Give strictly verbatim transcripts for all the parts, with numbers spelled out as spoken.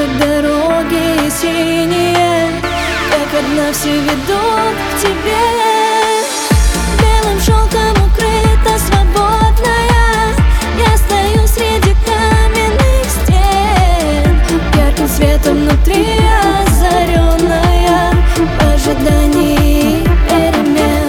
Наши дороги синие, как одна, все ведут к тебе. Белым шелком укрыта свободная, я стою среди каменных стен, ярким светом внутри озаренная, в ожидании перемен.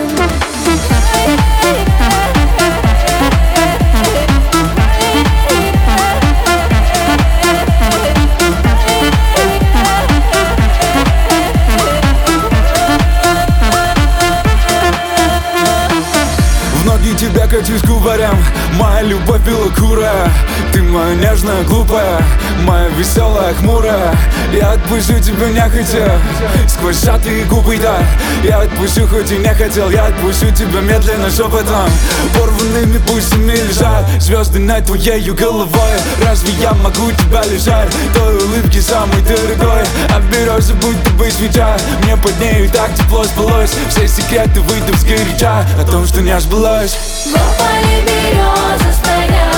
Тебя качусь кубарем, моя любовь белокурая. Ты моя нежная, глупая, моя веселая, хмурая. Я отпущу тебя нехотя, сквозь сжатые губы, да. Я отпущу, хоть и не хотел, я отпущу тебя медленно, шепотом. Порванными бусинами лежат звезды над твоей головой. Разве я могу тебя лишать той улыбки самой дорогой? Оберешься, будто бы свеча, мне под нею так тепло спалось. Все секреты выйдут сгоряча о том, что не сбылось. В поле березы стоят.